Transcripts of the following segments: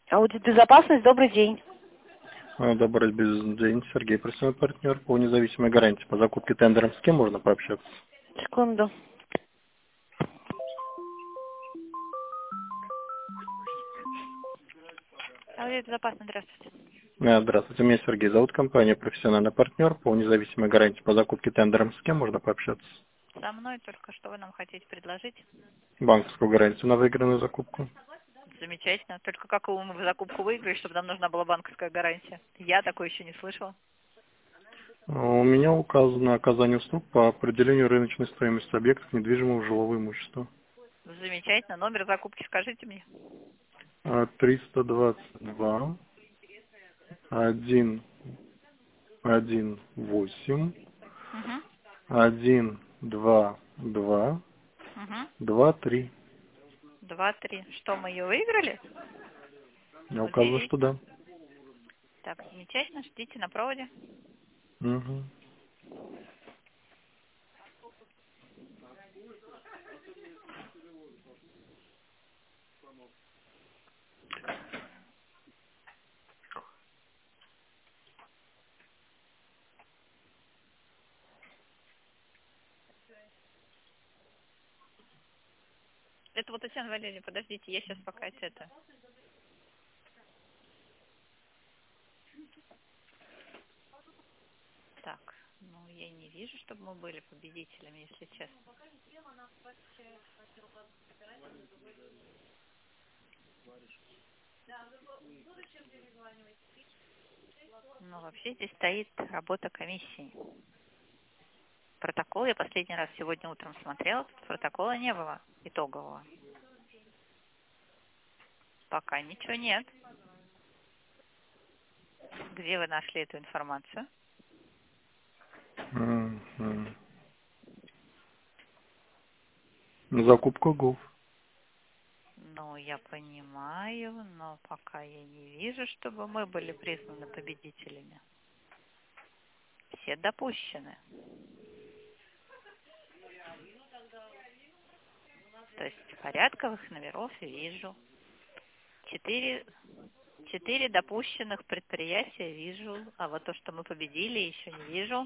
Аудит безопасность, добрый день. Добрый день, Сергей, профессиональный партнер по независимой гарантии по закупке тендером. С кем можно пообщаться? Секунду. Аудит безопасность, здравствуйте. Здравствуйте, меня Сергей зовут, компания профессиональный партнер по независимой гарантии по закупке тендером. С кем можно пообщаться? Со мной только что вы нам хотите предложить? Банковскую гарантию на выигранную закупку. Замечательно. Только какую мы закупку выиграли, чтобы нам нужна была банковская гарантия? Я такой еще не слышала. У меня указано оказание услуг по определению рыночной стоимости объектов недвижимого жилого имущества. Замечательно. Номер закупки скажите мне. 322 1 1 8 Угу. 1 2 2 Угу. 2 3. 2-3. Что, мы ее выиграли? Я указываю, что Удивительно. да. Так, замечательно. Ждите на проводе. Угу. Это вот, Татьяна Валерьевна, подождите, я сейчас пока это... Так, ну, я не вижу, чтобы мы были победителями, если честно. Ну, вообще здесь стоит работа комиссии. Протокол я последний раз сегодня утром смотрела, протокола не было итогового. Пока ничего нет. Где вы нашли эту информацию? Мгм. Закупка ГОВ. Ну, я понимаю, но пока я не вижу, чтобы мы были признаны победителями. Все допущены. То есть порядковых номеров вижу. Четыре допущенных предприятия вижу, а вот то, что мы победили, еще не вижу.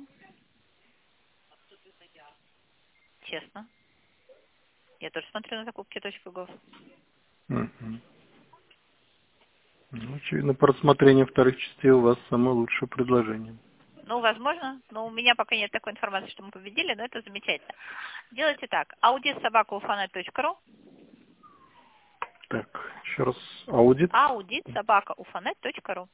Честно. Я тоже смотрю на закупки.гов. Мгм. Ну, очевидно, по рассмотрению вторых частей у вас самое лучшее предложение. Ну, возможно, но у меня пока нет такой информации, что мы победили, но это замечательно. Делайте так. audit@ufanet.ru. Так, еще раз. Аудит. audit@ufanet.ru.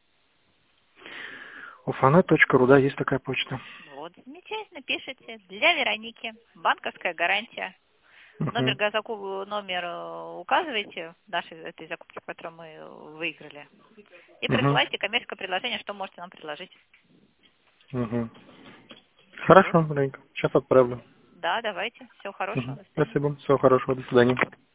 Уфанет.ру, да, есть такая почта. Вот, замечательно, пишите. Для Вероники. Банковская гарантия. Номер, Угу. номер указывайте нашей этой закупки, которую мы выиграли. И Угу. присылайте коммерческое предложение, что можете нам предложить. Угу. Вот. Хорошо, Ленька. Сейчас отправлю. Да, давайте. Всего хорошего. Угу. До свидания. Спасибо. Всего хорошего. До свидания.